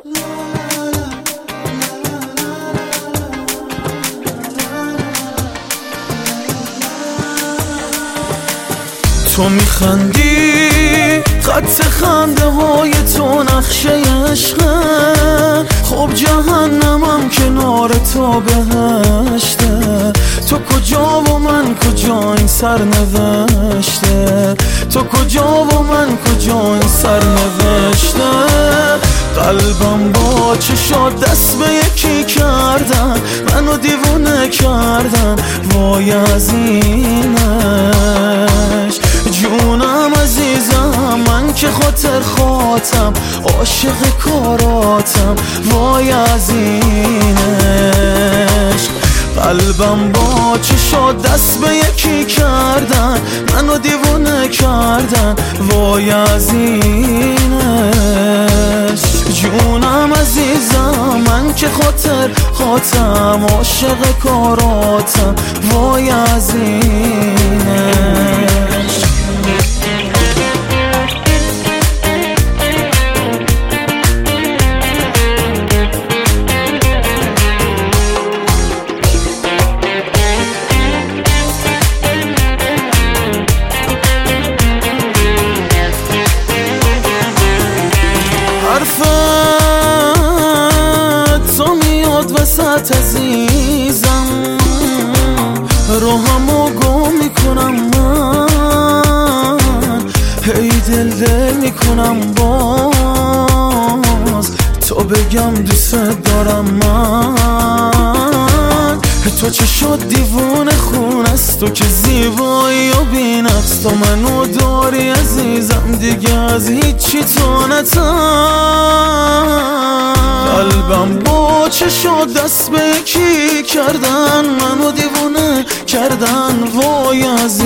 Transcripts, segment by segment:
تو میخندی خط خنده های تو نقشه عشقه، خب جهنمم کنار تو بهشته. تو کجا و من کجا این سرنوشته، تو کجا و من کجا این سرنوشته. قلبم با چشات دست به یکی کردن، منو دیوونه کردن، وای از اینش. جونم عزیزم من که خاطر خاطم، عاشق کاراتم، وای از اینش. قلبم با چشات دست به یکی کردن، منو دیوونه کردن، وای از اینش. جونم عزیزم من که خاطر خاطم، عاشق کاراتم، وای از اینش. حرفت تو میاد وسط عزیزم، روحمو گم میکنم من، هی دل میکنم باز تو بگم دوست دارم من. تو چه شد دیوونه خون است، تو که زیبایی و بی‌نقص، تو منو داری عزیزم دیگه از هیچی تو نترس. قلبم با چه شد دست به یکی کردن، منو دیوونه کردن، وای از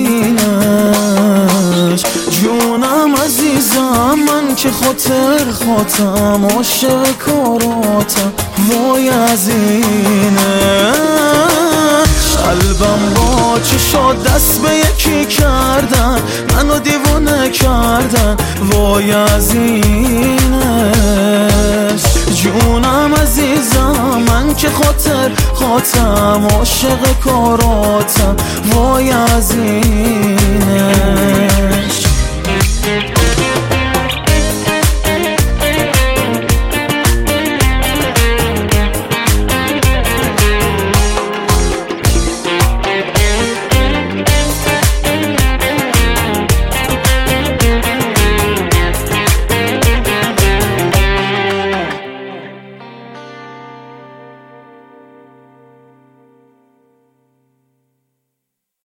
اینش. جونم عزیزم من که خاطر خاطم، عاشق کاراتم، وای از اینش. قلبم با چشات دست به یکی کردن، منو دیوونه کردن، وای از اینش. جونم عزیزم من که خاطر خاطم، عاشق کاراتم، وای از اینش.